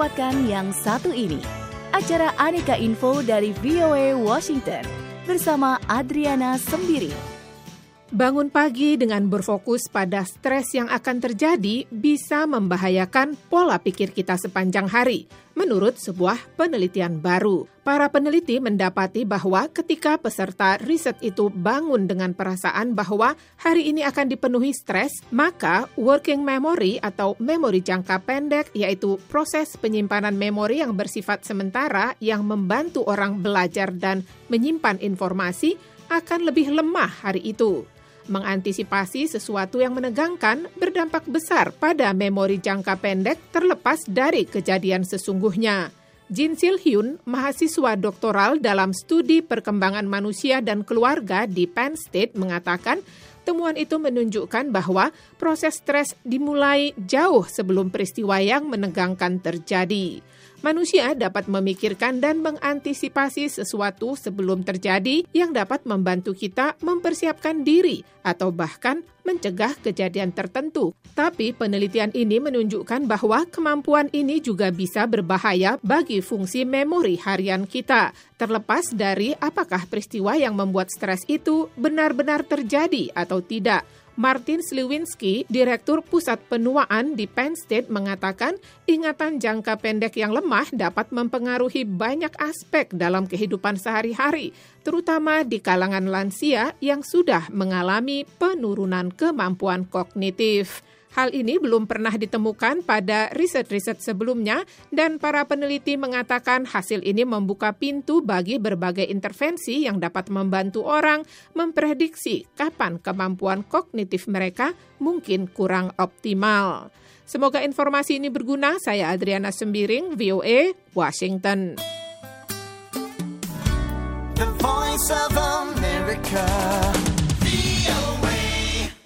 dengarkan yang satu ini. Acara Aneka Info dari VOA Washington bersama Adriana Sembiring. Bangun pagi dengan berfokus pada stres yang akan terjadi bisa membahayakan pola pikir kita sepanjang hari, menurut sebuah penelitian baru. Para peneliti mendapati bahwa ketika peserta riset itu bangun dengan perasaan bahwa hari ini akan dipenuhi stres, maka working memory atau memori jangka pendek, yaitu proses penyimpanan memori yang bersifat sementara yang membantu orang belajar dan menyimpan informasi, akan lebih lemah hari itu. Mengantisipasi sesuatu yang menegangkan berdampak besar pada memori jangka pendek terlepas dari kejadian sesungguhnya. Jin Sil-hyun, mahasiswa doktoral dalam studi perkembangan manusia dan keluarga di Penn State, mengatakan temuan itu menunjukkan bahwa proses stres dimulai jauh sebelum peristiwa yang menegangkan terjadi. Manusia dapat memikirkan dan mengantisipasi sesuatu sebelum terjadi yang dapat membantu kita mempersiapkan diri atau bahkan mencegah kejadian tertentu. Tapi penelitian ini menunjukkan bahwa kemampuan ini juga bisa berbahaya bagi fungsi memori harian kita, terlepas dari apakah peristiwa yang membuat stres itu benar-benar terjadi atau tidak. Martin Sliwinski, Direktur Pusat Penuaan di Penn State, mengatakan ingatan jangka pendek yang lemah dapat mempengaruhi banyak aspek dalam kehidupan sehari-hari, terutama di kalangan lansia yang sudah mengalami penurunan kemampuan kognitif. Hal ini belum pernah ditemukan pada riset-riset sebelumnya dan para peneliti mengatakan hasil ini membuka pintu bagi berbagai intervensi yang dapat membantu orang memprediksi kapan kemampuan kognitif mereka mungkin kurang optimal. Semoga informasi ini berguna. Saya Adriana Sembiring, VOA, Washington. The Voice of America.